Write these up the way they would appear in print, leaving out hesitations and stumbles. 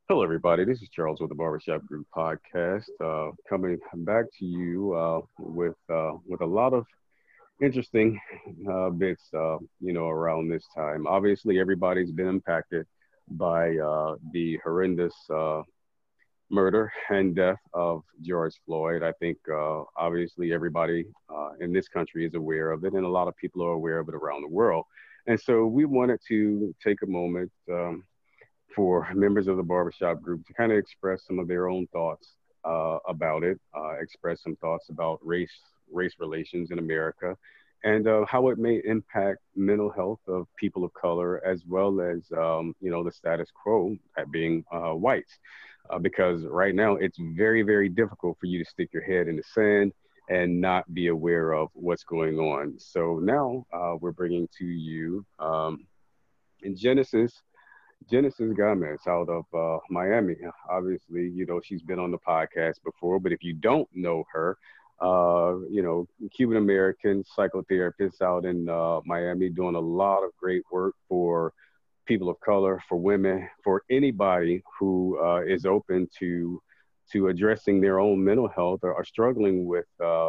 Hello, everybody. This is Charles with the Barbershop Group podcast, coming back to you with a lot of interesting bits, around this time. Obviously, everybody's been impacted by the horrendous murder and death of George Floyd. I think obviously everybody in this country is aware of it, and a lot of people are aware of it around the world. And so we wanted to take a moment. For members of the barbershop group to kind of express some of their own thoughts about it, express some thoughts about race relations in America, and how it may impact mental health of people of color as well as the status quo at being whites. Because right now it's very difficult for you to stick your head in the sand and not be aware of what's going on. So now we're bringing to you in Genesis Gomez out of Miami. Obviously, she's been on the podcast before, but if you don't know her, Cuban American psychotherapist out in Miami doing a lot of great work for people of color, for women, for anybody who is open to addressing their own mental health or are struggling with,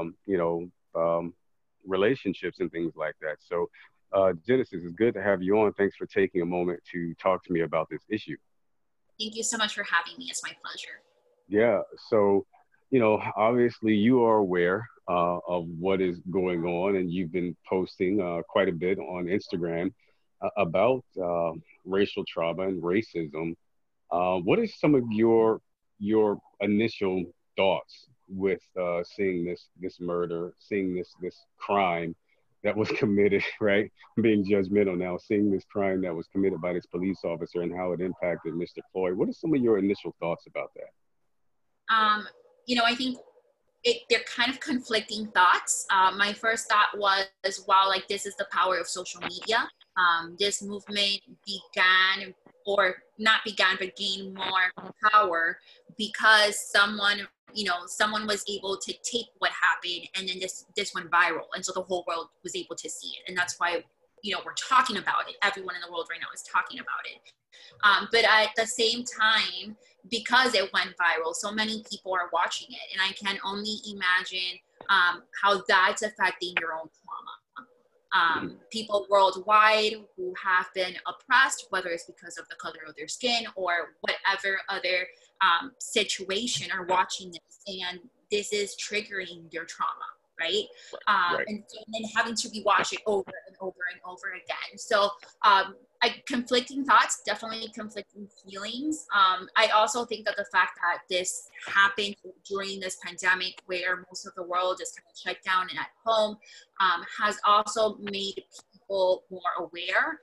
relationships and things like that. So, Genesis, it's good to have you on. Thanks for taking a moment to talk to me about this issue. Thank you so much for having me. It's my pleasure. Yeah. So, obviously you are aware of what is going on, and you've been posting quite a bit on Instagram about racial trauma and racism. What is some of your initial thoughts with seeing this murder, seeing this crime that was committed, right? Being judgmental now, seeing this crime that was committed by this police officer and how it impacted Mr. Floyd. What are some of your initial thoughts about that? Um, I think they're kind of conflicting thoughts. My first thought was, wow, like this is the power of social media. This movement began, or not began, but gained more power because someone was able to tape what happened, and then this went viral, and so the whole world was able to see it, and that's why we're talking about it. Everyone in the world right now is talking about it. But at the same time, because it went viral, so many people are watching it, and I can only imagine how that's affecting their own trauma. People worldwide who have been oppressed, whether it's because of the color of their skin or whatever other situation, are watching this, and this is triggering their trauma, right? Right. And then having to rewatch it over and over and over again. So conflicting thoughts, definitely conflicting feelings. I also think that the fact that this happened during this pandemic where most of the world is kind of shut down and at home has also made people more aware.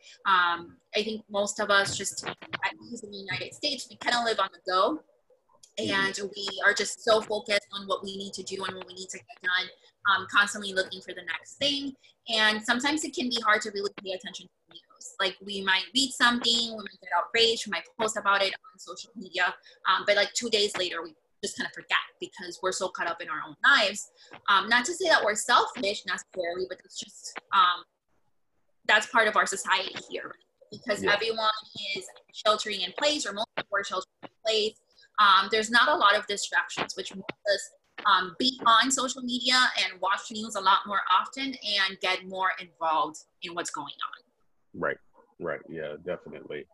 I think most of us, just at least in the United States, we kind of live on the go, Hmm. and we are just so focused on what we need to do and what we need to get done, constantly looking for the next thing. And sometimes it can be hard to really pay attention to news. Like we might read something, we might get outraged, we might post about it on social media, but like 2 days later, we just kind of forget because we're so caught up in our own lives. Not to say that we're selfish necessarily, but it's just that's part of our society here, because Yeah. everyone is sheltering in place, or most people are sheltering in place. There's not a lot of distractions, which makes us be on social media and watch news a lot more often and get more involved in what's going on. Right. Right. Yeah. Definitely.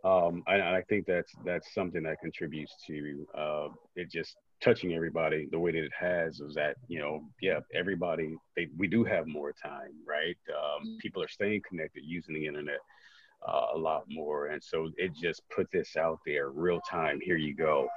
I think that's something that contributes to it just touching everybody the way that it has. Is that yeah, everybody we do have more time, right? People are staying connected using the internet a lot more, and so it just put this out there real time. Here you go.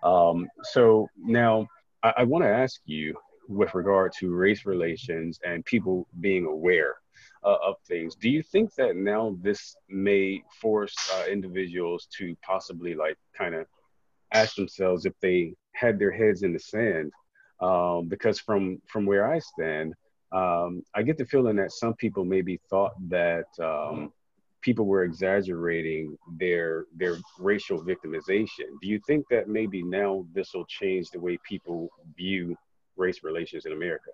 So now I want to ask you with regard to race relations and people being aware of things. Do you think that now this may force individuals to possibly like kind of ask themselves if they had their heads in the sand? Because from where I stand, I get the feeling that some people maybe thought that people were exaggerating their racial victimization. Do you think that maybe now this will change the way people view race relations in America?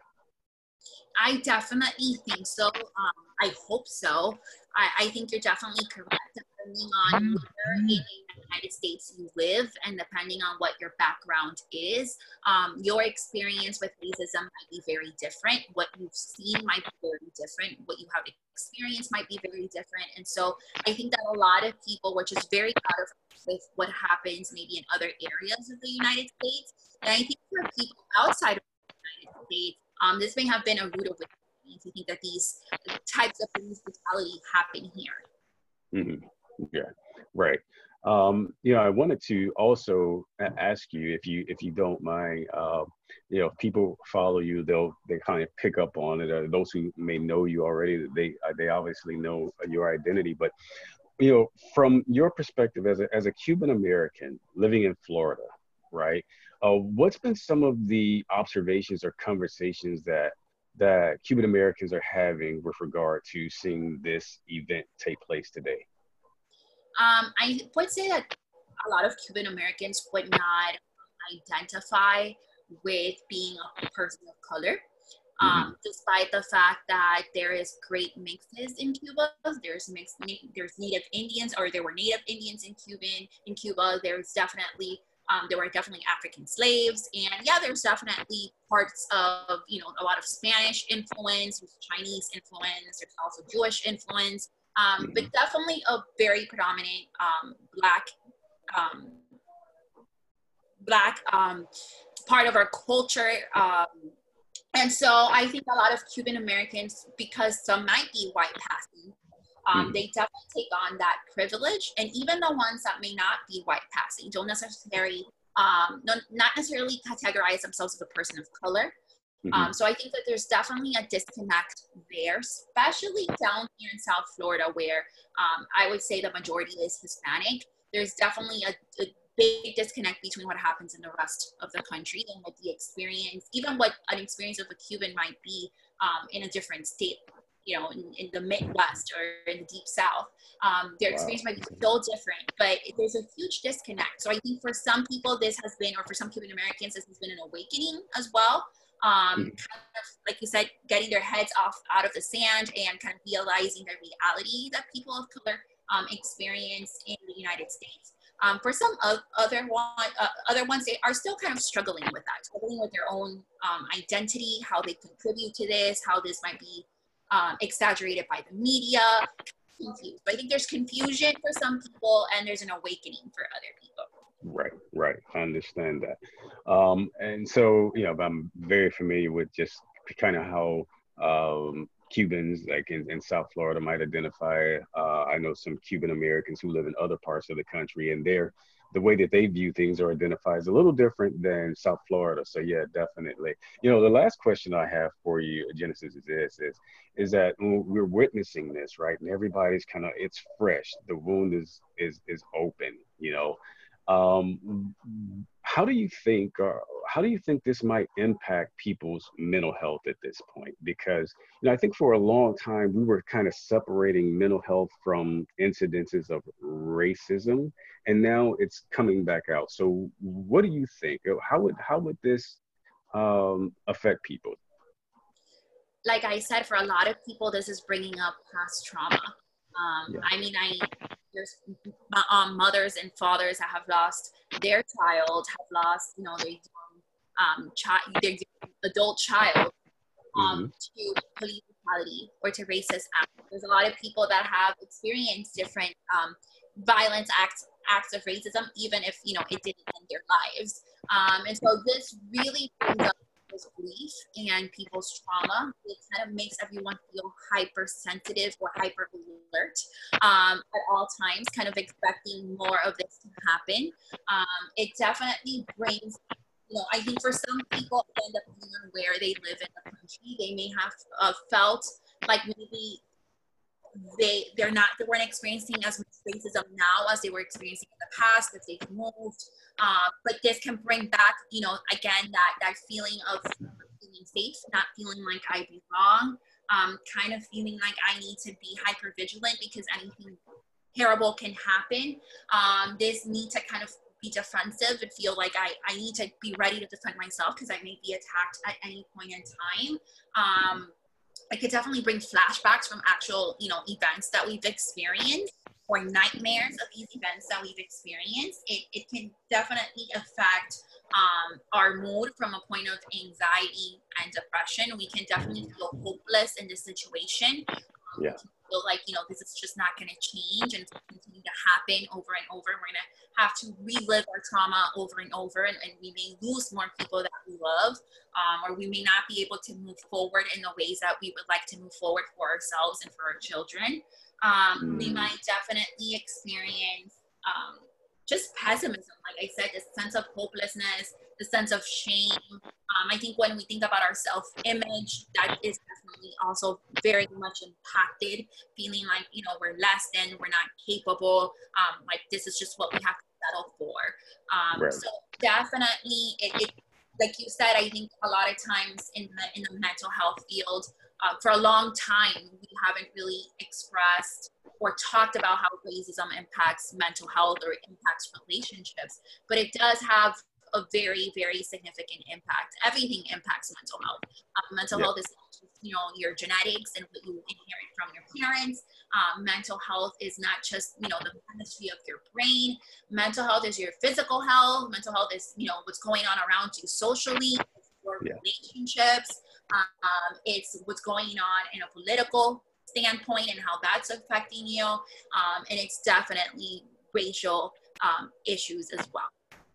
I definitely think so. I hope so. I think you're definitely correct. depending on where in the United States you live and depending on what your background is, your experience with racism might be very different. What you've seen might be very different. What you have experienced might be very different. And so I think that a lot of people, which is very out of with what happens maybe in other areas of the United States, and I think for people outside of the United States, this may have been a root of which I think that these types of police brutality happen here. Mm-hmm. Yeah, right. I wanted to also ask you if you don't mind. If people follow you, they kind of pick up on it. Those who may know you already, they obviously know your identity. But from your perspective as a Cuban American living in Florida, right? What's been some of the observations or conversations that Cuban Americans are having with regard to seeing this event take place today? I would say that a lot of Cuban Americans would not identify with being a person of color, despite the fact that there is great mixes in Cuba. There's Native Indians, or there were Native Indians in Cuba. There were definitely African slaves, and yeah, there's definitely parts of a lot of Spanish influence, there's Chinese influence, there's also Jewish influence. But definitely a very predominant black part of our culture. And so I think a lot of Cuban Americans, because some might be white passing, they definitely take on that privilege. And even the ones that may not be white passing don't necessarily categorize themselves as a person of color. So I think that there's definitely a disconnect there, especially down here in South Florida, where I would say the majority is Hispanic. There's definitely a big disconnect between what happens in the rest of the country and what the experience, even what an experience of a Cuban might be in a different state, in the Midwest or in the Deep South. Their experience might be so different, but there's a huge disconnect. So I think for some people this has been, or for some Cuban Americans, this has been an awakening as well. Kind of, like you said, getting their heads out of the sand and kind of realizing the reality that people of color experience in the United States. For some other ones, they are still kind of struggling with their own identity, how they contribute to this, how this might be exaggerated by the media. Confused. But I think there's confusion for some people and there's an awakening for other people. Right. I understand that. And so, I'm very familiar with just kind of how Cubans, like in South Florida, might identify. I know some Cuban Americans who live in other parts of the country, and the way that they view things or identify is a little different than South Florida. So yeah, definitely. The last question I have for you, Genesis, is that we're witnessing this, right? And everybody's it's fresh. The wound is open, How do you think this might impact people's mental health at this point? Because I think for a long time we were kind of separating mental health from incidences of racism, and now it's coming back out. So what do you think? How would this affect people? Like I said, for a lot of people, this is bringing up past trauma. There's mothers and fathers that have lost their child, have lost, their adult child to police brutality or to racist acts. There's a lot of people that have experienced different violent acts of racism, even if, it didn't end their lives. And so this really brings up people's grief and people's trauma. It kind of makes everyone feel hypersensitive or hyper alert at all times, kind of expecting more of this to happen. It definitely brings, I think for some people, depending on where they live in the country, they may have felt like maybe they weren't experiencing as much racism now as they were experiencing in the past, that they've moved. But this can bring back, again, that feeling of feeling safe, not feeling like I belong, kind of feeling like I need to be hyper vigilant because anything terrible can happen. This need to kind of be defensive and feel like I need to be ready to defend myself because I may be attacked at any point in time. it could definitely bring flashbacks from actual, events that we've experienced, or nightmares of these events that we've experienced. It can definitely affect our mood from a point of anxiety and depression. We can definitely feel hopeless in this situation. Yeah. Feel like, this is just not going to change and it's going to continue to happen over and over. We're going to have to relive our trauma over and over, and we may lose more people that we love, or we may not be able to move forward in the ways that we would like to move forward for ourselves and for our children. We might definitely experience just pessimism, like I said, this sense of hopelessness, the sense of shame. I think when we think about our self-image, that is definitely also very much impacted, feeling like, we're less than, we're not capable, like this is just what we have to settle for. Right. So definitely, it like you said, I think a lot of times in the mental health field, for a long time, we haven't really expressed or talked about how racism impacts mental health or impacts relationships, but it does have a very, very significant impact. Everything impacts mental health. Mental health is, your genetics and what you inherit from your parents. Mental health is not just, the chemistry of your brain. Mental health is your physical health. Mental health is, what's going on around you socially, your relationships. It's what's going on in a political standpoint and how that's affecting you. And it's definitely racial issues as well.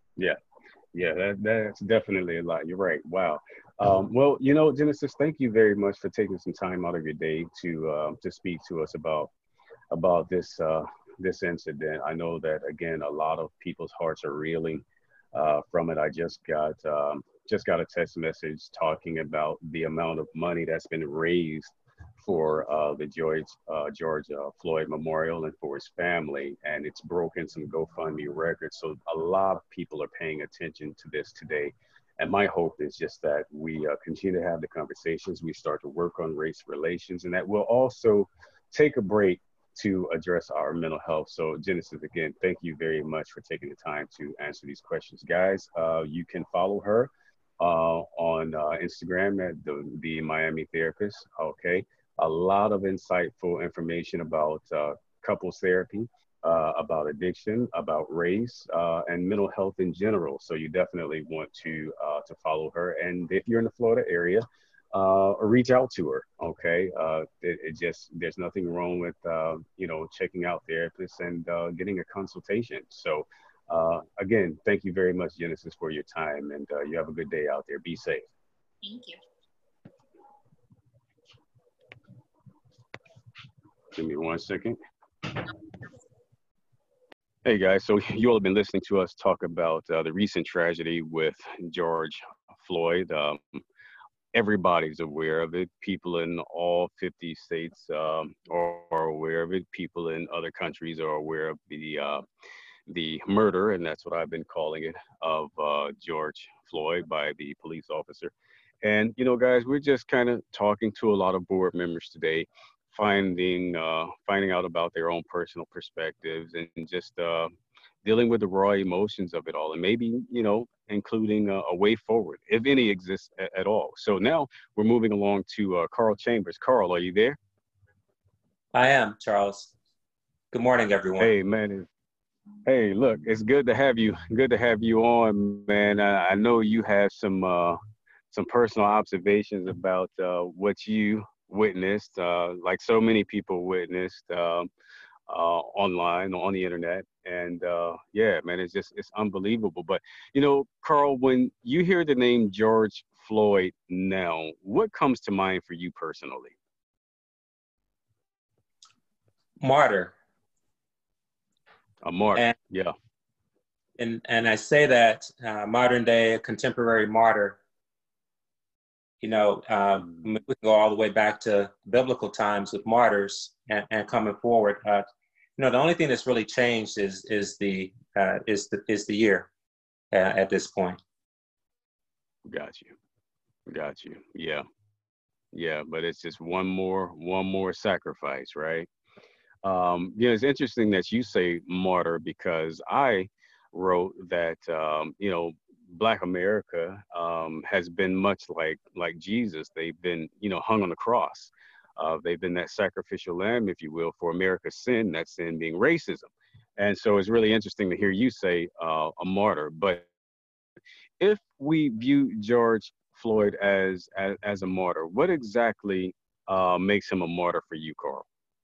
Yeah, that's definitely a lot. You're right. Wow. Well, Genesis, thank you very much for taking some time out of your day to speak to us about this incident. I know that, again, a lot of people's hearts are reeling from it. I just got a text message talking about the amount of money that's been raised for the George Floyd Memorial and for his family, and it's broken some GoFundMe records. So a lot of people are paying attention to this today. And my hope is just that we continue to have the conversations, we start to work on race relations, and that we'll also take a break to address our mental health. So Genesis, again, thank you very much for taking the time to answer these questions. Guys, you can follow her on Instagram at the Miami Therapist. Okay. A lot of insightful information about couples therapy, about addiction, about race, and mental health in general. So you definitely want to follow her. And if you're in the Florida area, reach out to her. Okay, there's nothing wrong with checking out therapists and getting a consultation. So again, thank you very much, Genesis, for your time, and you have a good day out there. Be safe. Thank you. Give me 1 second. Hey guys, so you all have been listening to us talk about the recent tragedy with George Floyd. Everybody's aware of it. People in all 50 states are aware of it. People in other countries are aware of the murder, and that's what I've been calling it, of George Floyd by the police officer. And guys, we're just kind of talking to a lot of board members today, finding out about their own personal perspectives and just dealing with the raw emotions of it all, and maybe including a way forward, if any exists at all. So now we're moving along to Carl Chambers. Carl, are you there? I am, Charles. Good morning, everyone. Hey man. Hey, look, it's good to have you. Good to have you on, man. I know you have some personal observations about what you witnessed, like so many people witnessed online, on the internet. And yeah, man, it's unbelievable. But, Carl, when you hear the name George Floyd now, what comes to mind for you personally? Martyr. A martyr, yeah. And I say that modern day contemporary martyr, we can go all the way back to biblical times with martyrs and coming forward. The only thing that's really changed is the year at this point. Got you. Yeah. But it's just one more sacrifice, right? It's interesting that you say martyr, because I wrote that, Black America has been much like Jesus. They've been, you know, hung on the cross. They've been that sacrificial lamb, if you will, for America's sin, that sin being racism. And so it's really interesting to hear you say a martyr. But if we view George Floyd as a martyr, what exactly makes him a martyr for you, Carl?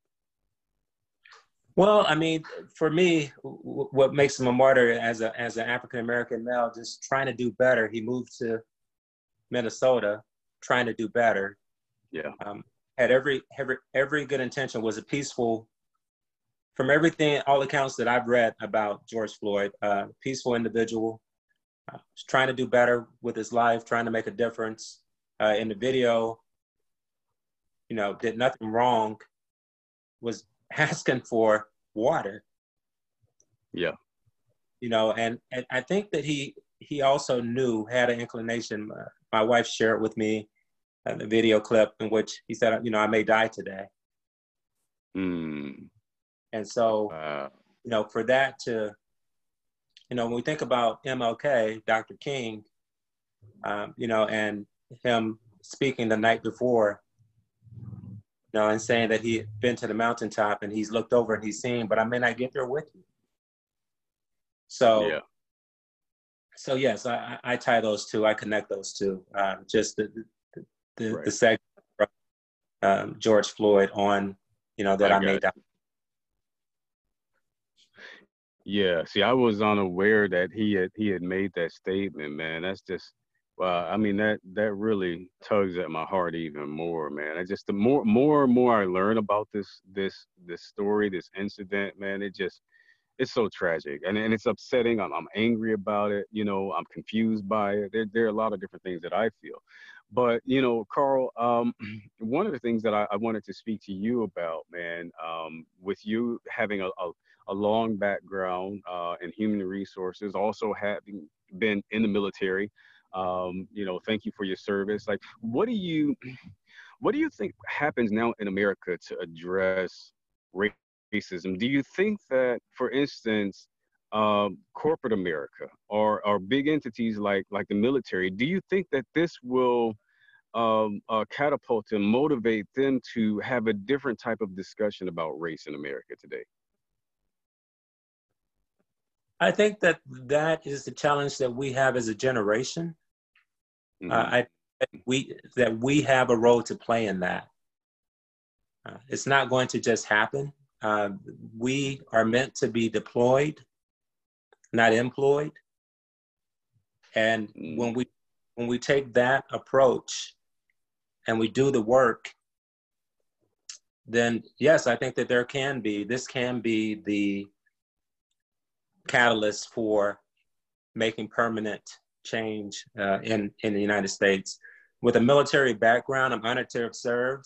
Well, I mean, for me, what makes him a martyr as an African American male, just trying to do better. He moved to Minnesota, trying to do better. Yeah. Had every good intention. Was a peaceful, from everything, all accounts that I've read about George Floyd, peaceful individual, was trying to do better with his life, trying to make a difference. In the video, you know, did nothing wrong. Was asking for water. Yeah. You know, and I think that he also knew, had an inclination. My wife shared with me the video clip in which he said, you know, I may die today. Mm. And so, you know, for that to, you know, when we think about MLK, Dr. King, you know, and him speaking the night before, you know, and saying that he had been to the mountaintop and he's looked over and he's seen, but I may not get there with you. So, yeah. So yes, I tie those two. I connect those two. Just the segment from George Floyd on, you know, that I made that. Yeah. See, I was unaware that he had made that statement, man. That's just, well, I mean, that really tugs at my heart even more, man. I just, the more and more I learn about this story, this incident, man, it's so tragic and it's upsetting. I'm angry about it. You know, I'm confused by it. There are a lot of different things that I feel. But, you know, Carl, one of the things that I wanted to speak to you about, man, with you having a long background in human resources, also having been in the military, you know, thank you for your service. Like, what do you think happens now in America to address racism? Do you think that, for instance, corporate America or big entities like the military, do you think that this will catapult and motivate them to have a different type of discussion about race in America today? I think that is the challenge that we have as a generation. Mm-hmm. We have a role to play in that. It's not going to just happen. We are meant to be deployed, not employed. And when we take that approach and we do the work, then yes, I think that this can be the catalyst for making permanent change in the United States. With a military background, I'm honored to have served.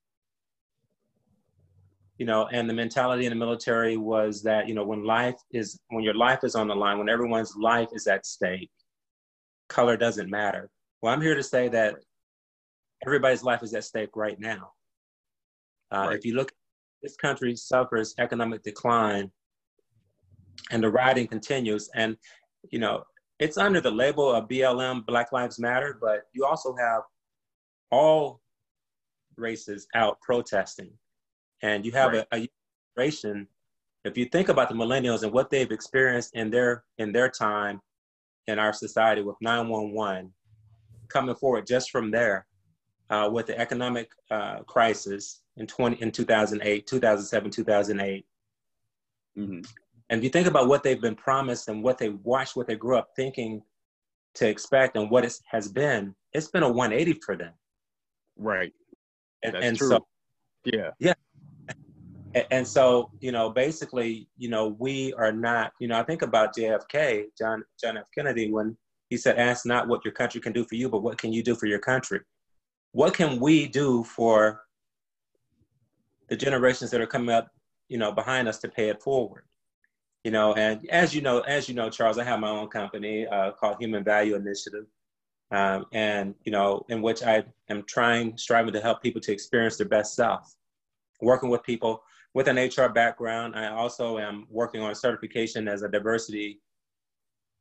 You know, and the mentality in the military was that, you know, when your life is on the line, when everyone's life is at stake, color doesn't matter. Well, I'm here to say that everybody's life is at stake right now. Right. If you look, this country suffers economic decline and the rioting continues. And, you know, it's under the label of BLM, Black Lives Matter, but you also have all races out protesting. And you have a generation, if you think about the millennials and what they've experienced in their time in our society with 911, coming forward just from there with the economic crisis in 2008, 2007, 2008. Mm-hmm. And if you think about what they've been promised and what they watched, what they grew up thinking to expect and what it has been, it's been a 180 for them. Right. And true. So, yeah. And so, you know, basically, you know, we are not, you know, I think about JFK, John F. Kennedy, when he said, ask not what your country can do for you, but what can you do for your country? What can we do for the generations that are coming up, you know, behind us to pay it forward? You know, and as you know, Charles, I have my own company called Human Value Initiative. And, you know, in which I am striving to help people to experience their best self, working with people with an HR background. I also am working on certification as a diversity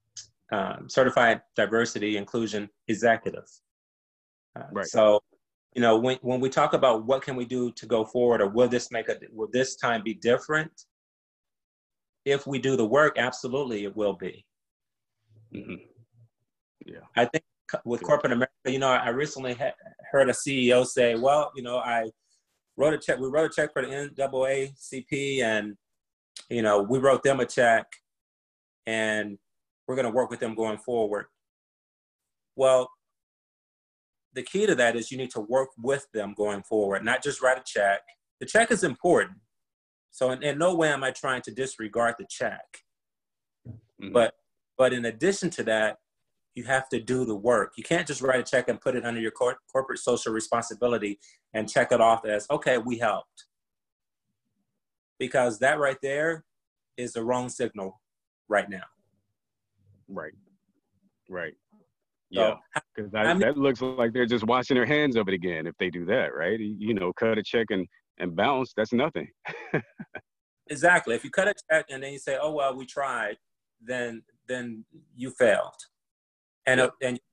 certified diversity inclusion executive. Right. So, you know, when we talk about what can we do to go forward, or will this time be different? If we do the work, absolutely it will be. Mm-hmm. Yeah. I think with corporate America, you know, I recently heard a CEO say, well, you know, we wrote a check for the NAACP, and, you know, we wrote them a check, and we're going to work with them going forward. Well, the key to that is you need to work with them going forward, not just write a check. The check is important. So in no way am I trying to disregard the check. Mm-hmm. But in addition to that, you have to do the work. You can't just write a check and put it under your corporate social responsibility and check it off as, okay, we helped. Because that right there is the wrong signal right now. Right. Right. Yeah, because that looks like they're just washing their hands of it again if they do that, right? You know, cut a check and bounce, that's nothing. Exactly. If you cut a check and then you say, oh, well, we tried, then you failed. And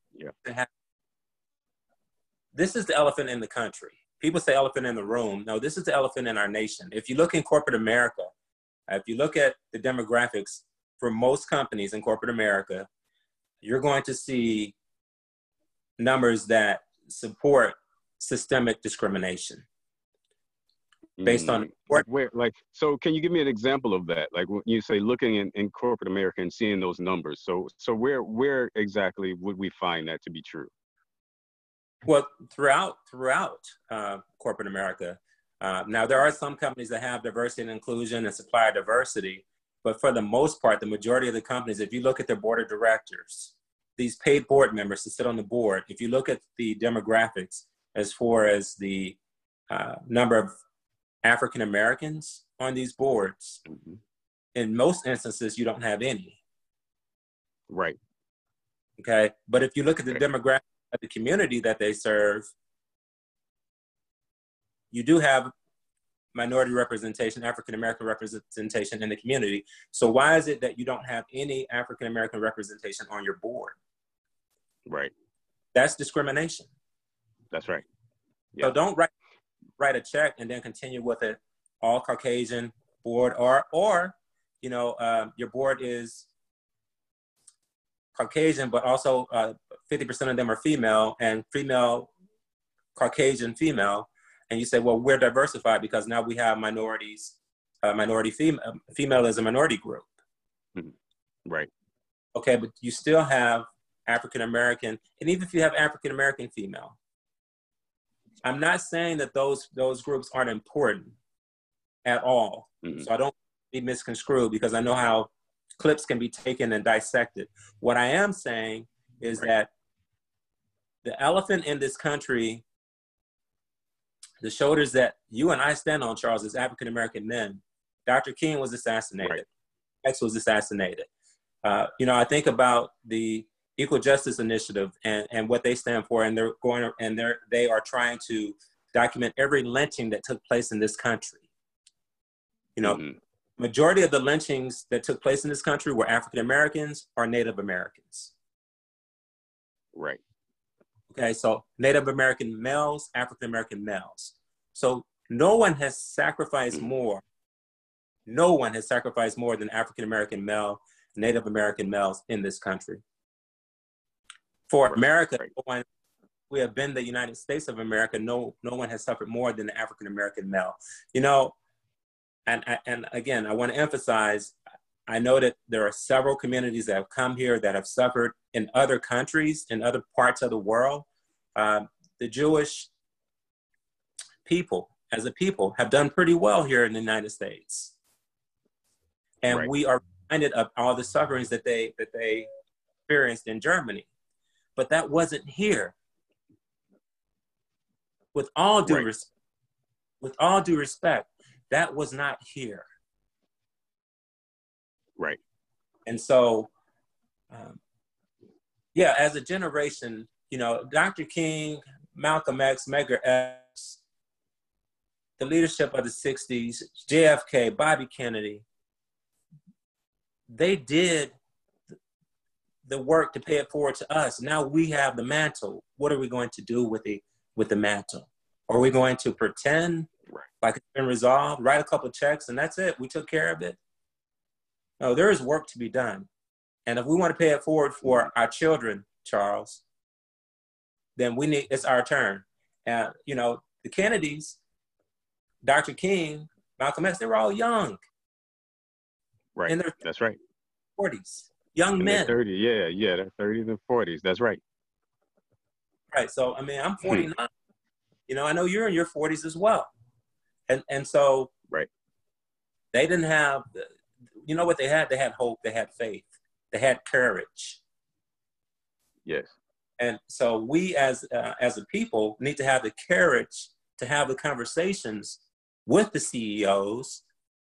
this is the elephant in the country. People say elephant in the room. No, this is the elephant in our nation. If you look in corporate America, if you look at the demographics for most companies in corporate America, you're going to see numbers that support systemic discrimination based on so can you give me an example of that? Like when you say looking in corporate America and seeing those numbers, so where exactly would we find that to be true? Well, throughout corporate America. Now there are some companies that have diversity and inclusion and supplier diversity, but for the most part, the majority of the companies, if you look at their board of directors, these paid board members to sit on the board, if you look at the demographics as far as the number of African Americans on these boards, mm-hmm. in most instances, you don't have any. Right. Okay. But if you look at the demographics of the community that they serve, you do have minority representation, African American representation in the community. So why is it that you don't have any African American representation on your board? Right. That's discrimination. That's right. Yeah. So don't write a check and then continue with it all Caucasian board, or you know, your board is Caucasian, but also 50% of them are female, and female, Caucasian female. And you say, well, we're diversified because now we have minorities, female is a minority group. Mm-hmm. Right. Okay, but you still have African-American, and even if you have African-American female, I'm not saying that those groups aren't important at all. Mm-hmm. So I don't be misconstrued, because I know how clips can be taken and dissected. What I am saying is that the elephant in this country, the shoulders that you and I stand on, Charles, is African-American men. Dr. King was assassinated. Right. X was assassinated. You know, I think about the Equal Justice Initiative and what they stand for, and they are trying to document every lynching that took place in this country. You know, mm-hmm. Majority of the lynchings that took place in this country were African Americans or Native Americans. Right. Okay, so Native American males, African American males. So no one has sacrificed mm-hmm. more. No one has sacrificed more than African American male, Native American males in this country. For America, we have been the United States of America. No one has suffered more than the African American male. You know, and again, I want to emphasize, I know that there are several communities that have come here that have suffered in other countries, in other parts of the world. The Jewish people, as a people, have done pretty well here in the United States. And we are reminded of all the sufferings that they experienced in Germany. But that wasn't here. With all due respect, that was not here. Right. And so, as a generation, you know, Dr. King, Malcolm X, Medgar Evers, the leadership of the 60s, JFK, Bobby Kennedy, they did the work to pay it forward to us. Now we have the mantle. What are we going to do with the mantle? Are we going to pretend like it's been resolved, write a couple of checks, and that's it? We took care of it? No, there is work to be done. And if we want to pay it forward for our children, Charles, then it's our turn. You know, the Kennedys, Dr. King, Malcolm X, they were all young. Right. In their That's right. 40s. Young in men. Their 30s, yeah, their 30s and 40s. That's right. Right. So, I mean, I'm 49. You know, I know you're in your 40s as well. And so right. They didn't have, you know what they had? They had hope. They had faith. They had courage. Yes. And so we as a people need to have the courage to have the conversations with the CEOs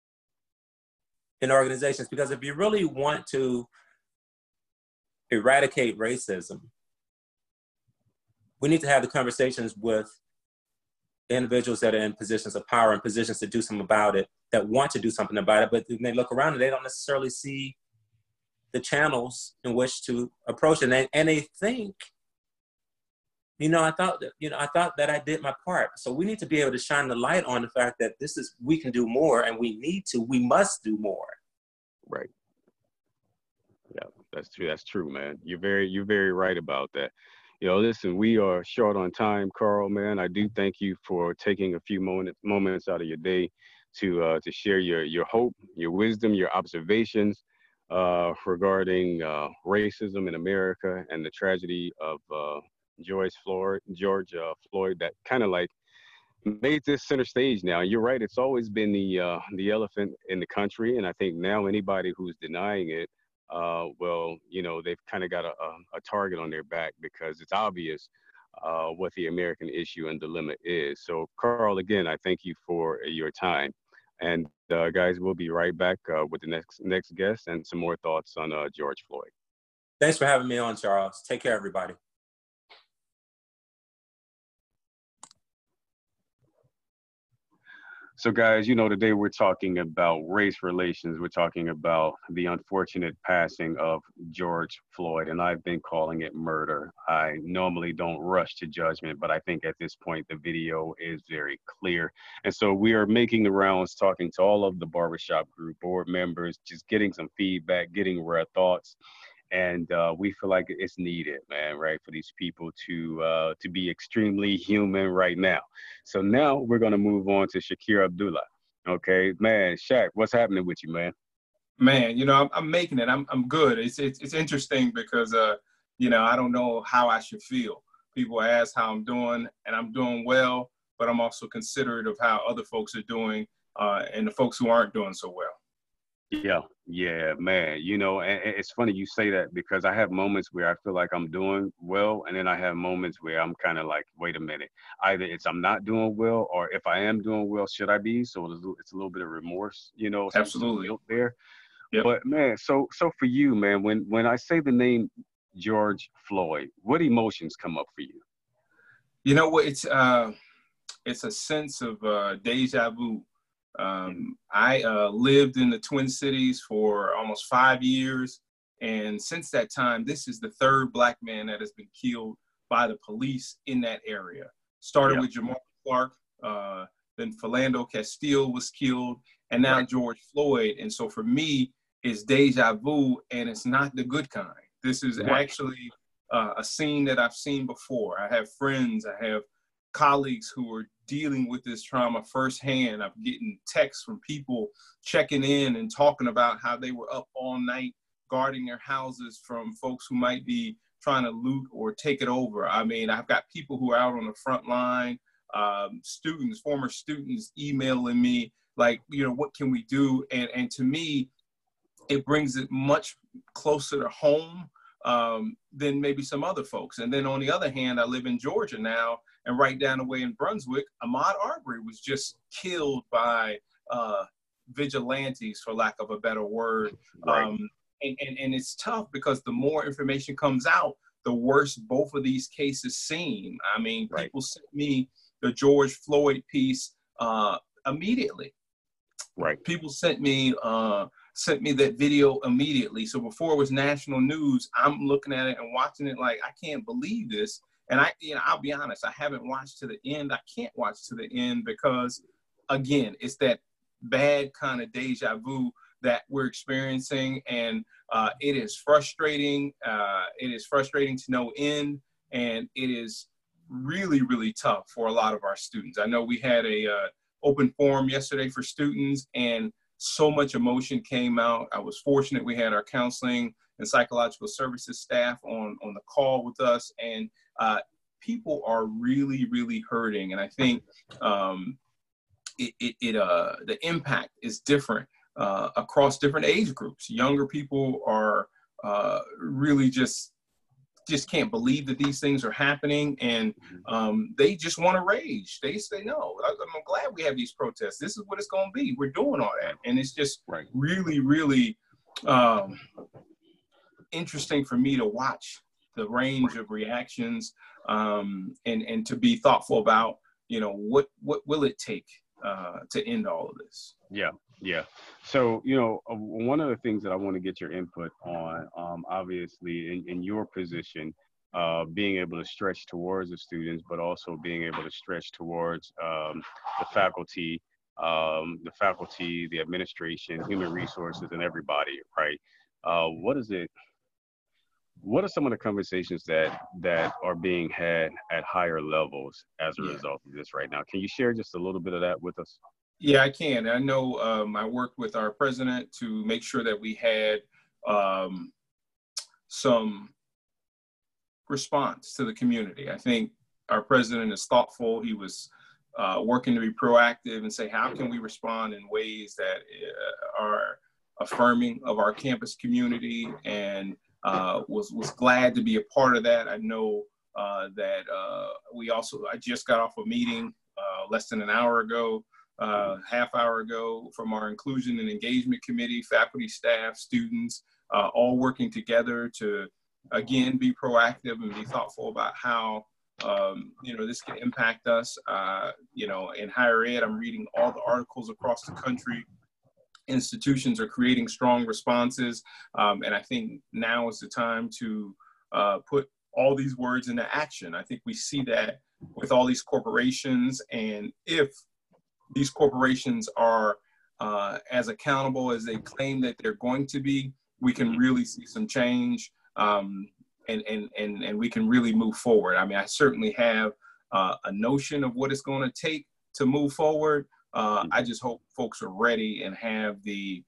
in organizations, because if you really want to eradicate racism, we need to have the conversations with individuals that are in positions of power and positions to do something about it, that want to do something about it, but when they look around and they don't necessarily see the channels in which to approach it. And they think, you know, I thought that I did my part. So we need to be able to shine the light on the fact that we can do more, and we must do more. Right. Yeah, that's true, man. You're very right about that. You know, listen, we are short on time, Carl, man. I do thank you for taking a few moments out of your day to share your hope, your wisdom, your observations regarding racism in America and the tragedy of George Floyd, that kind of like made this center stage now. You're right. It's always been the elephant in the country. And I think now anybody who's denying it, well, you know, they've kind of got a target on their back, because it's obvious what the American issue and dilemma is. So, Carl, again, I thank you for your time. And guys, we'll be right back with the next guest and some more thoughts on George Floyd. Thanks for having me on, Charles. Take care, everybody. So guys, you know, today we're talking about race relations. We're talking about the unfortunate passing of George Floyd, and I've been calling it murder. I normally don't rush to judgment, but I think at this point the video is very clear. And so we are making the rounds, talking to all of the barbershop group board members, just getting some feedback, getting rare thoughts. And we feel like it's needed, man, right, for these people to be extremely human right now. So now we're gonna move on to Shakir Abdullah. Okay, man, Shaq, what's happening with you, man? Man, you know, I'm making it. I'm good. It's interesting because you know, I don't know how I should feel. People ask how I'm doing, and I'm doing well, but I'm also considerate of how other folks are doing, and the folks who aren't doing so well. Yeah, man. You know, and it's funny you say that, because I have moments where I feel like I'm doing well, and then I have moments where I'm kind of like, wait a minute, either it's I'm not doing well, or if I am doing well, should I be? So it's a little bit of remorse, you know, Absolutely, guilt there. Yep. But man, so for you, man, when I say the name George Floyd, what emotions come up for you? You know what? It's a sense of deja vu. I lived in the Twin Cities for almost 5 years. And since that time, this is the third Black man that has been killed by the police in that area. Started with Jamar Clark, then Philando Castile was killed, and now George Floyd. And so for me, it's deja vu, and it's not the good kind. This is actually a scene that I've seen before. I have friends, I have colleagues who are dealing with this trauma firsthand. I'm getting texts from people checking in and talking about how they were up all night guarding their houses from folks who might be trying to loot or take it over. I mean, I've got people who are out on the front line, former students emailing me like, you know, what can we do? And to me, it brings it much closer to home than maybe some other folks. And then on the other hand, I live in Georgia now, and right down the way in Brunswick, Ahmaud Arbery was just killed by vigilantes, for lack of a better word. And it's tough because the more information comes out, the worse both of these cases seem. I mean, people sent me the George Floyd piece immediately. People sent me sent me that video immediately. So before it was national news, I'm looking at it and watching it like, I can't believe this. And I'll be honest, I haven't watched to the end. I can't watch to the end because, again, it's that bad kind of deja vu that we're experiencing. And it is frustrating. It is frustrating to no end. And it is really, really tough for a lot of our students. I know we had a open forum yesterday for students, and so much emotion came out. I was fortunate we had our counseling and psychological services staff on the call with us, and people are really, really hurting. And I think the impact is different across different age groups. Younger people are really just can't believe that these things are happening, and they just want to rage. They say, no, I'm glad we have these protests. This is what it's going to be. We're doing all that. And it's just really, really interesting for me to watch the range of reactions and to be thoughtful about, what will it take to end all of this? Yeah. So, one of the things that I want to get your input on, obviously in your position, being able to stretch towards the students, but also being able to stretch towards the faculty, the administration, human resources, and everybody, right? What are some of the conversations that are being had at higher levels as a result of this right now? Can you share just a little bit of that with us? Yeah, I can. I know I worked with our president to make sure that we had some response to the community. I think our president is thoughtful. He was working to be proactive and say, how can we respond in ways that are affirming of our campus community, and was glad to be a part of that. I know that I just got off a meeting less than an hour ago, half hour ago, from our inclusion and engagement committee, faculty, staff, students, all working together to, again, be proactive and be thoughtful about how, this can impact us. In higher ed, I'm reading all the articles across the country. Institutions are creating strong responses. And I think now is the time to put all these words into action. I think we see that with all these corporations. And if these corporations are as accountable as they claim that they're going to be, we can really see some change, and we can really move forward. I mean, I certainly have a notion of what it's going to take to move forward. I just hope folks are ready and have the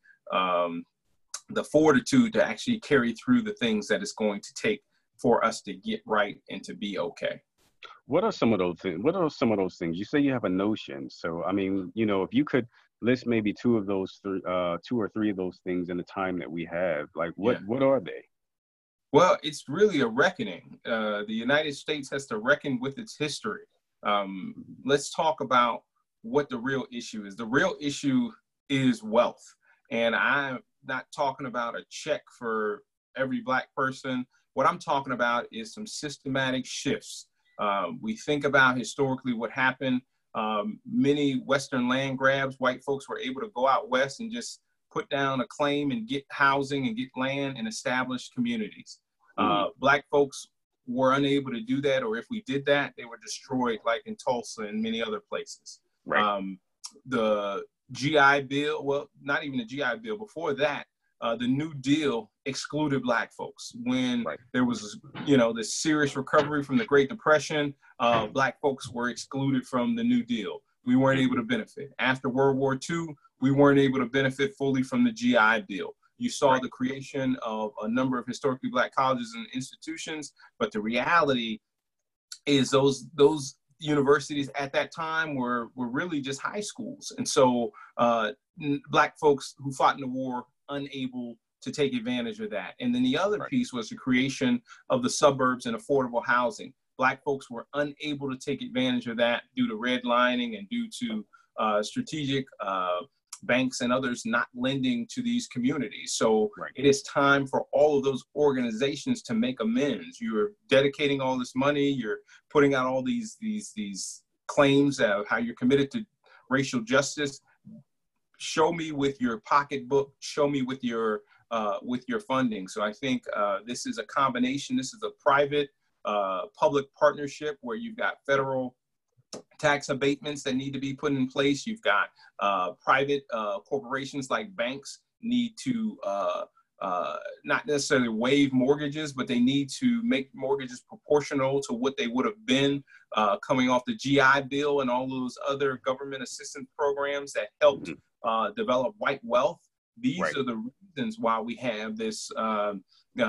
fortitude to actually carry through the things that it's going to take for us to get right and to be okay. What are some of those things? You say you have a notion. So, I mean, if you could list maybe two or three of those things in the time that we have, like what are they? Well, it's really a reckoning. The United States has to reckon with its history. Let's talk about what the real issue is. The real issue is wealth. And I'm not talking about a check for every Black person. What I'm talking about is some systematic shifts. We think about historically what happened. Many Western land grabs, white folks were able to go out West and just put down a claim and get housing and get land and establish communities. Black folks were unable to do that, or if we did that, they were destroyed, like in Tulsa and many other places. Right. The GI Bill, well, not even the GI Bill, before that, the New Deal excluded Black folks. When there was, this serious recovery from the Great Depression, Black folks were excluded from the New Deal. We weren't able to benefit. After World War II, we weren't able to benefit fully from the GI Bill. You saw the creation of a number of historically Black colleges and institutions, but the reality is those universities at that time were really just high schools. And so Black folks who fought in the war unable to take advantage of that. And then the other piece was the creation of the suburbs and affordable housing. Black folks were unable to take advantage of that due to redlining and due to strategic banks and others not lending to these communities. So it is time for all of those organizations to make amends. You're dedicating all this money, you're putting out all these claims of how you're committed to racial justice. show me with your pocketbook, show me with your funding. So I think this is a combination. This is a private public partnership where you've got federal tax abatements that need to be put in place. You've got private corporations like banks need to not necessarily waive mortgages, but they need to make mortgages proportional to what they would have been coming off the GI Bill and all those other government assistance programs that helped develop white wealth. These are the reasons why we have this $10,000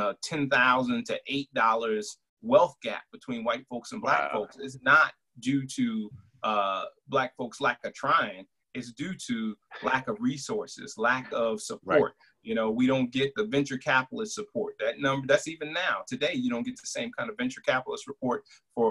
to $8 wealth gap between white folks and black folks. It's not due to black folks' lack of trying. It's due to lack of resources, lack of support. You know, we don't get the venture capitalist support. That number, that's even now. Today, you don't get the same kind of venture capitalist support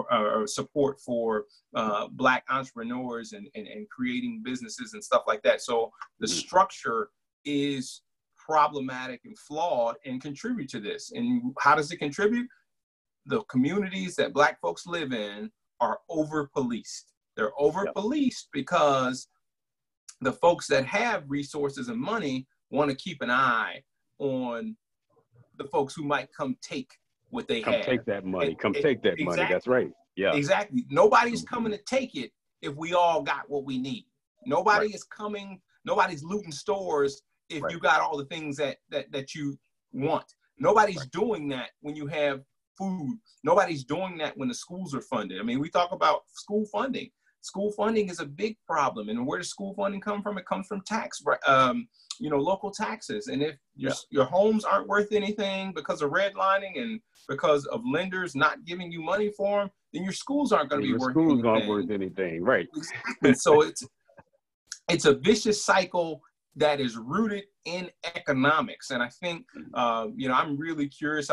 for black entrepreneurs and creating businesses and stuff like that. So the structure is problematic and flawed and contribute to this. And how does it contribute? The communities that black folks live in are over-policed. They're over-policed because the folks that have resources and money want to keep an eye on the folks who might come take what they have. Come take that money. Take that money. That's right. Yeah. Exactly. Nobody's coming to take it if we all got what we need. Nobody is coming. Nobody's looting stores if you got all the things that you want. Nobody's doing that when you have food. Nobody's doing that when the schools are funded. I mean, we talk about school funding. School funding is a big problem. And where does school funding come from? It comes from tax, local taxes. And if your homes aren't worth anything because of redlining and because of lenders not giving you money for them, then your schools aren't going to be worth anything. Schools aren't worth anything, right? Exactly. So it's a vicious cycle that is rooted in economics. And I think, I'm really curious.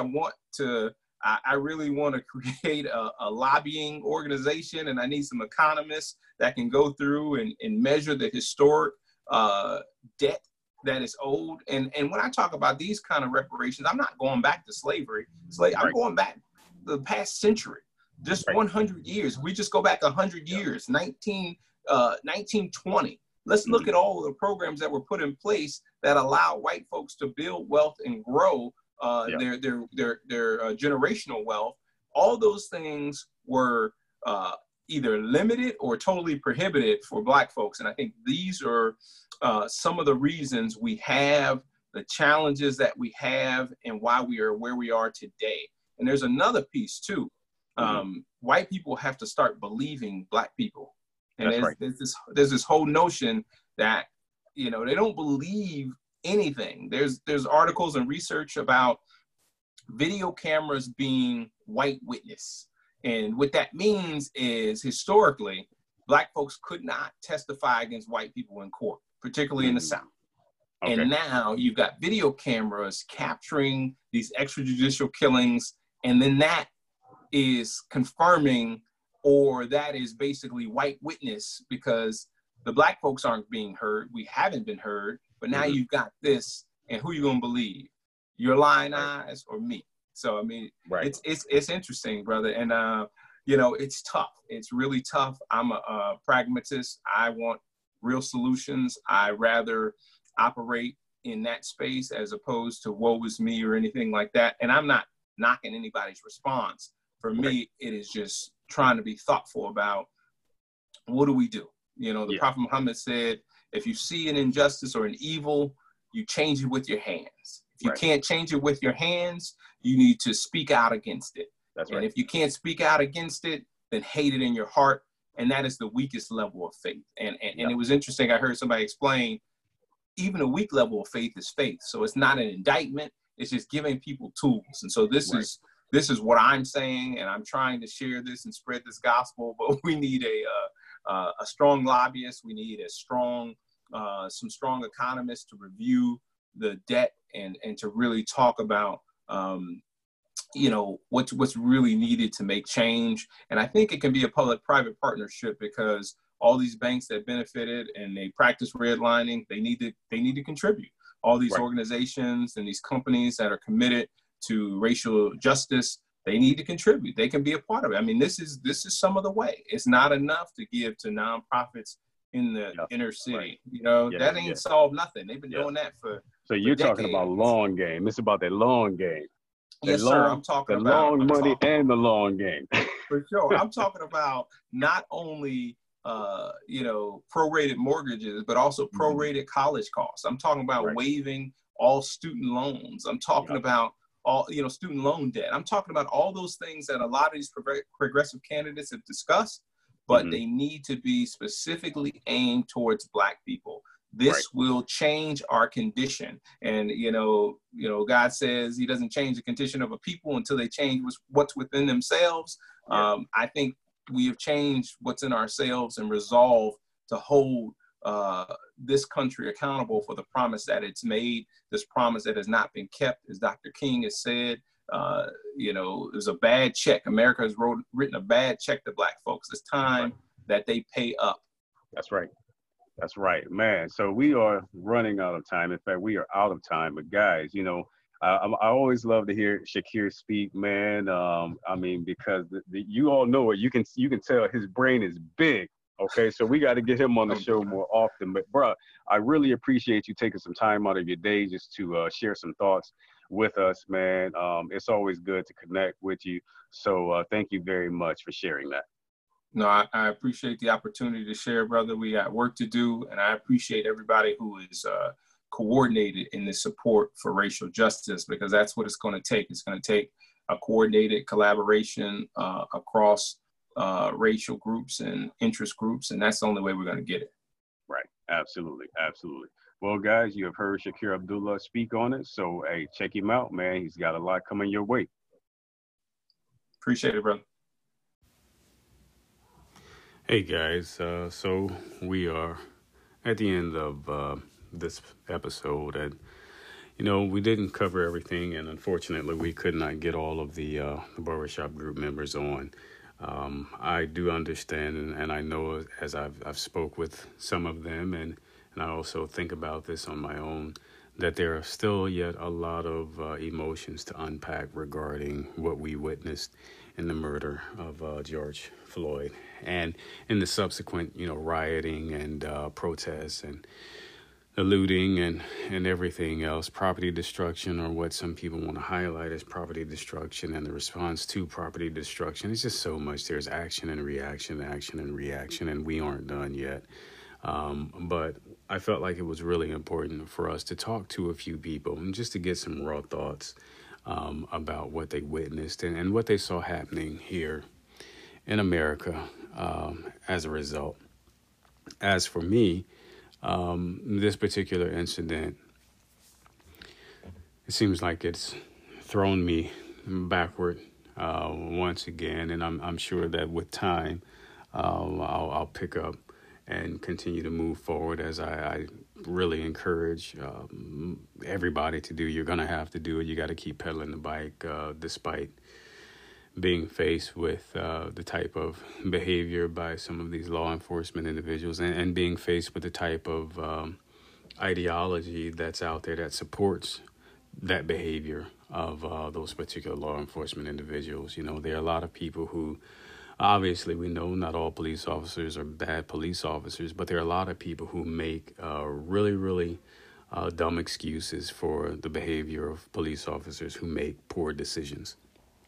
I really want to create a lobbying organization, and I need some economists that can go through and measure the historic debt that is owed. And when I talk about these kind of reparations, I'm not going back to slavery. I'm going back the past century, just 100 years. We just go back 100 years, 1920. Let's look at all of the programs that were put in place that allow white folks to build wealth and grow their generational wealth. All those things were either limited or totally prohibited for black folks. And I think these are some of the reasons we have the challenges that we have and why we are where we are today. And there's another piece too. White people have to start believing black people. And there's this whole notion that, they don't believe anything. There's articles and research about video cameras being white witness. And what that means is historically, black folks could not testify against white people in court, particularly in the South. Okay. And now you've got video cameras capturing these extrajudicial killings. And then that is confirming, or that is basically white witness, because the black folks aren't being heard. We haven't been heard. But now you've got this, and who you gonna believe? Your lying eyes or me? So I mean, it's interesting, brother, and it's tough. It's really tough. I'm a pragmatist. I want real solutions. I rather operate in that space as opposed to woe is me or anything like that. And I'm not knocking anybody's response. For me, it is just trying to be thoughtful about what do we do. The Prophet Muhammad said, if you see an injustice or an evil, you change it with your hands. If you can't change it with your hands, you need to speak out against it. And if you can't speak out against it, then hate it in your heart. And that is the weakest level of faith. And it was interesting. I heard somebody explain, even a weak level of faith is faith. So it's not an indictment. It's just giving people tools. And so this is what I'm saying. And I'm trying to share this and spread this gospel. But we need a strong lobbyist. We need some strong economists to review the debt and to really talk about, what's really needed to make change. And I think it can be a public-private partnership, because all these banks that benefited and they practice redlining, they need to contribute. All these organizations and these companies that are committed to racial justice, they need to contribute. They can be a part of it. I mean, this is some of the way. It's not enough to give to nonprofits in the Yeah. inner city. Right. You know, Yeah, that ain't solved nothing. They've been doing that for So you're decades. talking about long game. It's about the long game. Yes, sir. I'm talking the about long money and the long game. For sure. I'm talking about not only you know, prorated mortgages, but also prorated college costs. I'm talking about waiving all student loans. I'm talking about all, you know, student loan debt. I'm talking about all those things that a lot of these progressive candidates have discussed, but they need to be specifically aimed towards Black people. This will change our condition. And, you know, God says he doesn't change the condition of a people until they change what's within themselves. I think we have changed what's in ourselves and resolved to hold this country accountable for the promise that it's made, this promise that has not been kept. As Dr. King has said, you know, there's a bad check. America has written a bad check to Black folks. It's time that they pay up. That's right. That's right, man. So we are running out of time. In fact, we are out of time. But guys, you know, I always love to hear Shakir speak, man. I mean, because you all know it. You can tell his brain is big. Okay, so we got to get him on the show more often. But bro, I really appreciate you taking some time out of your day just to share some thoughts with us, man. It's always good to connect with you. So thank you very much for sharing that. No, I appreciate the opportunity to share, brother. We got work to do, and I appreciate everybody who is coordinated in the support for racial justice, because that's what it's going to take. It's going to take a coordinated collaboration across racial groups and interest groups, and that's the only way we're going to get it. Right. Absolutely. Absolutely. Well, guys, you have heard Shakir Abdullah speak on it, so hey, check him out, man. He's got a lot coming your way. Appreciate it, brother. Hey guys, so we are at the end of this episode, and you know, we didn't cover everything, and unfortunately we could not get all of the barbershop group members on. I do understand, and I know, as I've spoke with some of them, and I also think about this on my own, that there are still yet a lot of emotions to unpack regarding what we witnessed in the murder of George Floyd, and in the subsequent, you know, rioting and protests and the looting and everything else, property destruction, or what some people want to highlight as property destruction, and the response to property destruction. It's just so much. There's action and reaction, and we aren't done yet. But I felt like it was really important for us to talk to a few people and just to get some raw thoughts about what they witnessed and what they saw happening here in America as a result. As for me, this particular incident, it seems like it's thrown me backward once again, and I'm sure that with time I'll pick up and continue to move forward, as I really encourage everybody to do. You're going to have to do it. You got to keep pedaling the bike despite being faced with the type of behavior by some of these law enforcement individuals, and being faced with the type of ideology that's out there that supports that behavior of those particular law enforcement individuals. You know, there are a lot of people who, obviously, we know not all police officers are bad police officers, but there are a lot of people who make really, really dumb excuses for the behavior of police officers who make poor decisions.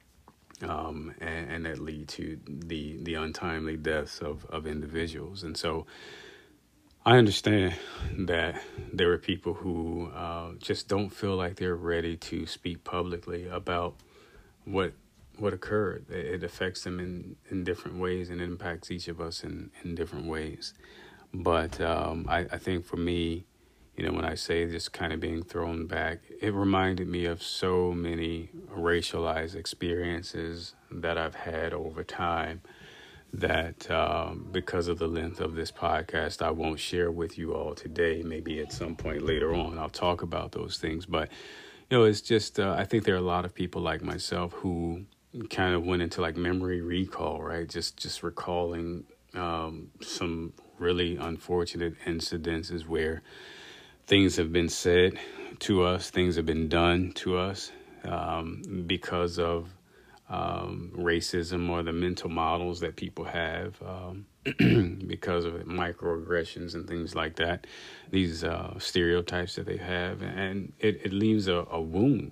And that lead to the untimely deaths of individuals. And so I understand that there are people who just don't feel like they're ready to speak publicly about what occurred. It affects them in different ways and impacts each of us in different ways. But I think for me, you know, when I say just kind of being thrown back, it reminded me of so many racialized experiences that I've had over time that because of the length of this podcast, I won't share with you all today. Maybe at some point later on, I'll talk about those things. But, you know, it's just, I think there are a lot of people like myself who kind of went into like memory recall, right? Just recalling some really unfortunate incidences where things have been said to us, things have been done to us because of racism or the mental models that people have because of microaggressions and things like that, these stereotypes that they have. And it leaves a wound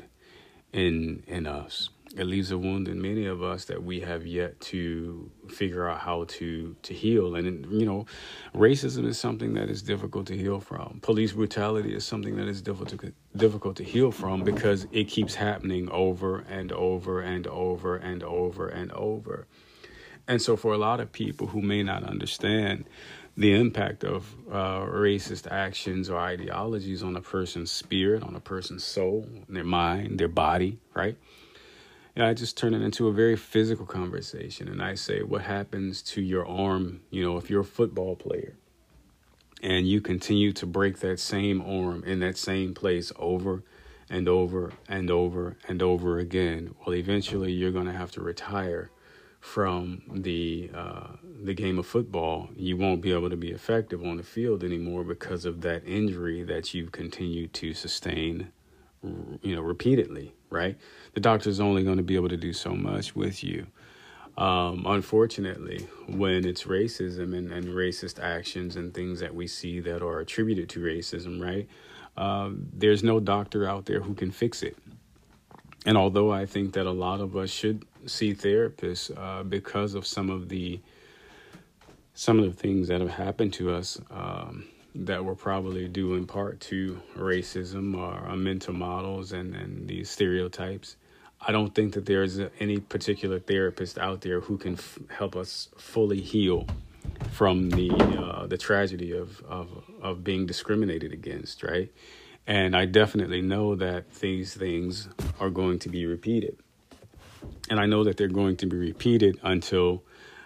in us. It leaves a wound in many of us that we have yet to figure out how to heal. And, racism is something that is difficult to heal from. Police brutality is something that is difficult to heal from because it keeps happening over and over and over and over and over. And so for a lot of people who may not understand the impact of racist actions or ideologies on a person's spirit, on a person's soul, their mind, their body, right? And I just turn it into a very physical conversation. And I say, what happens to your arm, if you're a football player and you continue to break that same arm in that same place over and over and over and over again? Well, eventually you're going to have to retire from the game of football. You won't be able to be effective on the field anymore because of that injury that you've continued to sustain, repeatedly, right? The doctor's only going to be able to do so much with you. Unfortunately, when it's racism and racist actions and things that we see that are attributed to racism, right? There's no doctor out there who can fix it. And although I think that a lot of us should see therapists because of some of the things that have happened to us that were probably due in part to racism or mental models and these stereotypes, I don't think that there's any particular therapist out there who can help us fully heal from the tragedy of being discriminated against, right? And I definitely know that these things are going to be repeated. And I know that they're going to be repeated until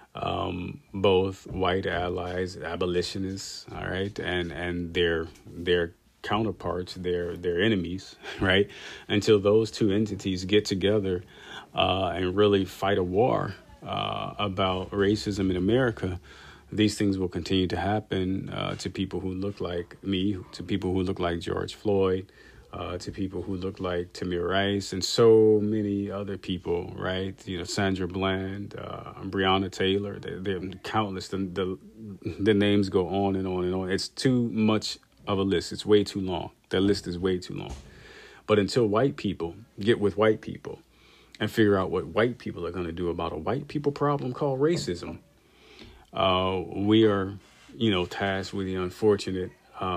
both white allies, abolitionists, all right, and their counterparts, their enemies, right, until those two entities get together and really fight a war about racism in America. These things will continue to happen to people who look like me, to people who look like George Floyd, to people who look like Tamir Rice, and so many other people, right? Sandra Bland, Breonna Taylor. They're countless. The names go on and on and on. It's too much of a list. It's way too long. That list is way too long. But until white people get with white people and figure out what white people are going to do about a white people problem called racism, we are, tasked with the unfortunate,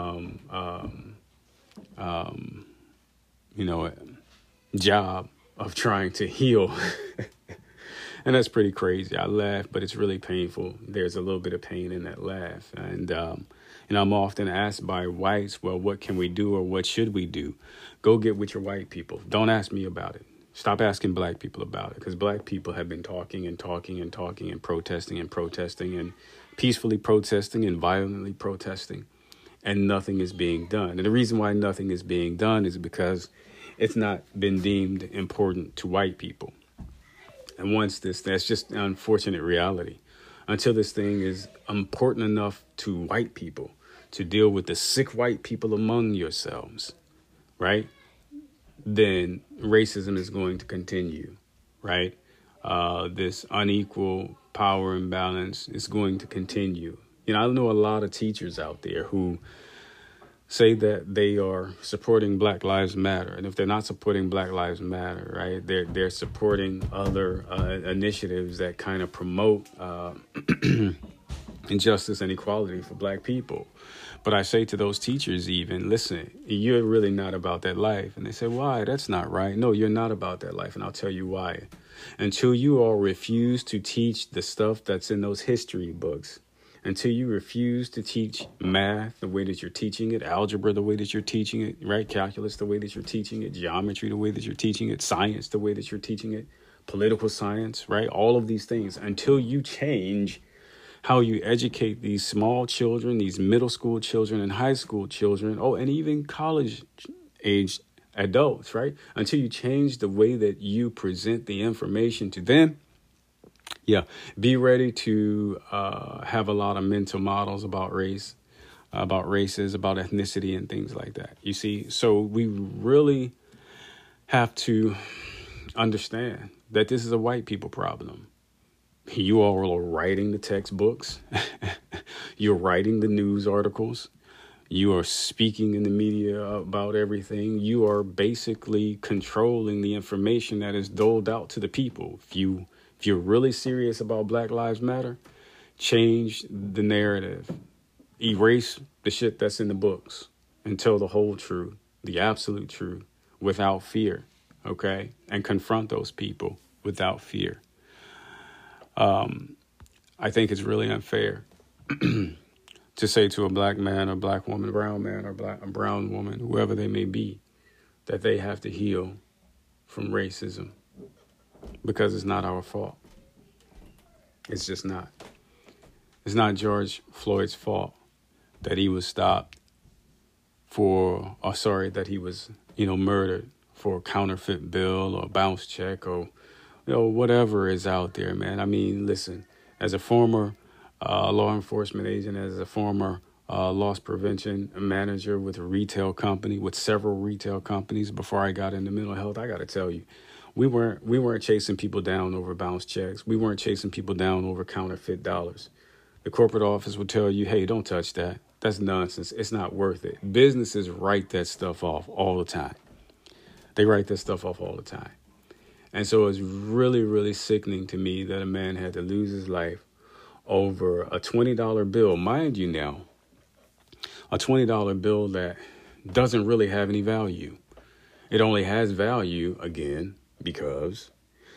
job of trying to heal. And that's pretty crazy. I laugh, but it's really painful. There's a little bit of pain in that laugh. And, I'm often asked by whites, well, what can we do or what should we do? Go get with your white people. Don't ask me about it. Stop asking black people about it, because black people have been talking and talking and talking and protesting and peacefully protesting and violently protesting, and nothing is being done. And the reason why nothing is being done is because it's not been deemed important to white people. And that's just an unfortunate reality. Until this thing is important enough to white people to deal with the sick white people among yourselves, right? Then racism is going to continue, right? This unequal power imbalance is going to continue. I know a lot of teachers out there who say that they are supporting Black Lives Matter. And if they're not supporting Black Lives Matter, right, they're supporting other initiatives that kind of promote injustice and equality for black people. But I say to those teachers even, listen, you're really not about that life. And they say, why? That's not right. No, you're not about that life. And I'll tell you why. Until you all refuse to teach the stuff that's in those history books, until you refuse to teach math the way that you're teaching it, algebra the way that you're teaching it, right? Calculus the way that you're teaching it, geometry the way that you're teaching it, science the way that you're teaching it, political science, right? All of these things, until you change how you educate these small children, these middle school children and high school children, and even college age adults, right? Until you change the way that you present the information to them, be ready to have a lot of mental models about race, about races, about ethnicity and things like that. You see, so we really have to understand that this is a white people problem. You all are writing the textbooks. You're writing the news articles. You are speaking in the media about everything. You are basically controlling the information that is doled out to the people. If you're really serious about Black Lives Matter, change the narrative. Erase the shit that's in the books and tell the whole truth, the absolute truth, without fear, okay? And confront those people without fear. I think it's really unfair to say to a black man or black woman, brown man or a brown woman, whoever they may be, that they have to heal from racism because it's not our fault. It's just not. It's not George Floyd's fault that he was stopped that he was, murdered for a counterfeit bill or a bounce check or, whatever is out there, man. I mean, listen, as a former law enforcement agent, as a former loss prevention manager with several retail companies before I got into mental health, I got to tell you, we weren't chasing people down over bounce checks. We weren't chasing people down over counterfeit dollars. The corporate office would tell you, hey, don't touch that. That's nonsense. It's not worth it. Businesses write that stuff off all the time. They write that stuff off all the time. And so it's really, really sickening to me that a man had to lose his life over a $20 bill. Mind you now, a $20 bill that doesn't really have any value. It only has value, again, because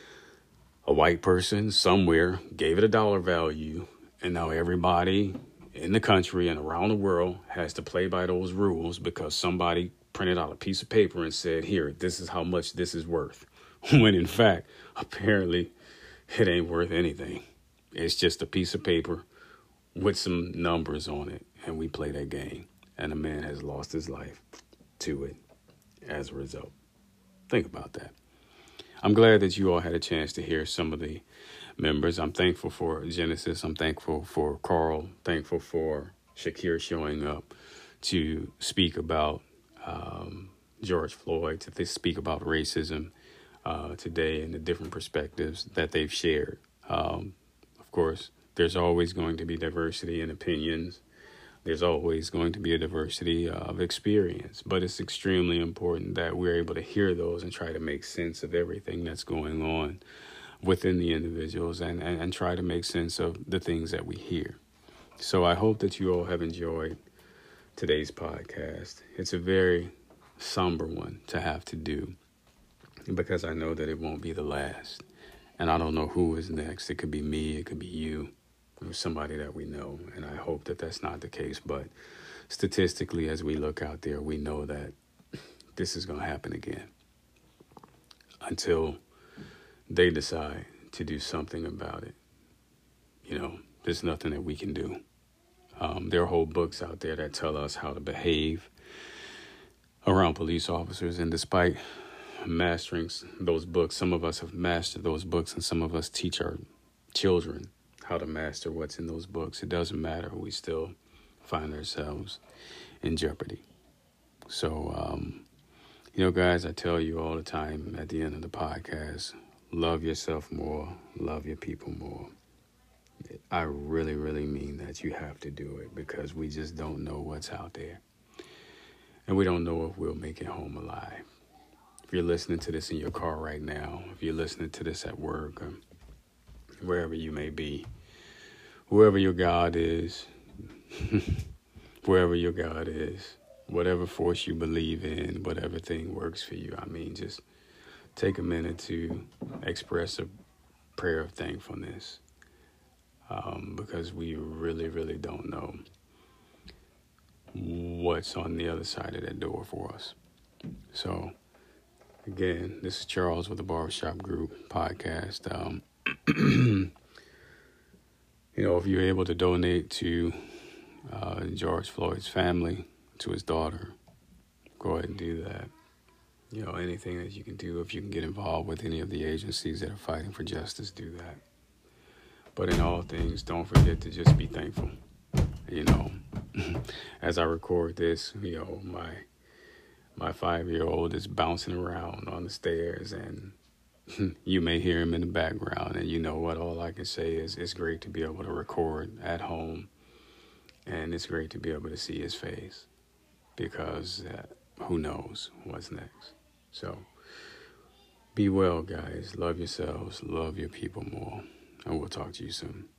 a white person somewhere gave it a dollar value, and now everybody in the country and around the world has to play by those rules because somebody printed out a piece of paper and said, here, this is how much this is worth. When in fact, apparently, it ain't worth anything. It's just a piece of paper with some numbers on it, and we play that game. And a man has lost his life to it as a result. Think about that. I'm glad that you all had a chance to hear some of the members. I'm thankful for Genesis. I'm thankful for Carl. Thankful for Shakir showing up to speak about George Floyd, to speak about racism today and the different perspectives that they've shared. Of course, there's always going to be diversity in opinions. There's always going to be a diversity of experience, but it's extremely important that we're able to hear those and try to make sense of everything that's going on within the individuals and try to make sense of the things that we hear. So I hope that you all have enjoyed today's podcast. It's a very somber one to have to do because I know that it won't be the last. And I don't know who is next. It could be me. It could be you. Or somebody that we know, and I hope that that's not the case. But statistically, as we look out there, we know that this is going to happen again until they decide to do something about it. There's nothing that we can do. There are whole books out there that tell us how to behave around police officers, and despite mastering those books, some of us have mastered those books, and some of us teach our children how to master what's in those books. It doesn't matter. We still find ourselves in jeopardy. So, guys, I tell you all the time at the end of the podcast, love yourself more, love your people more. I really, really mean that. You have to do it because we just don't know what's out there. And we don't know if we'll make it home alive. If you're listening to this in your car right now, if you're listening to this at work or wherever you may be, whoever your God is, wherever your God is, whatever force you believe in, whatever thing works for you. I mean, just take a minute to express a prayer of thankfulness because we really, really don't know what's on the other side of that door for us. So, again, this is Charles with the Barbershop Group podcast. If you're able to donate to George Floyd's family, to his daughter, go ahead and do that. Anything that you can do, if you can get involved with any of the agencies that are fighting for justice, do that. But in all things, don't forget to just be thankful. As I record this, my 5-year-old is bouncing around on the stairs, and you may hear him in the background, and you know what? All I can say is it's great to be able to record at home, and it's great to be able to see his face, because who knows what's next. So be well, guys. Love yourselves. Love your people more. And we'll talk to you soon.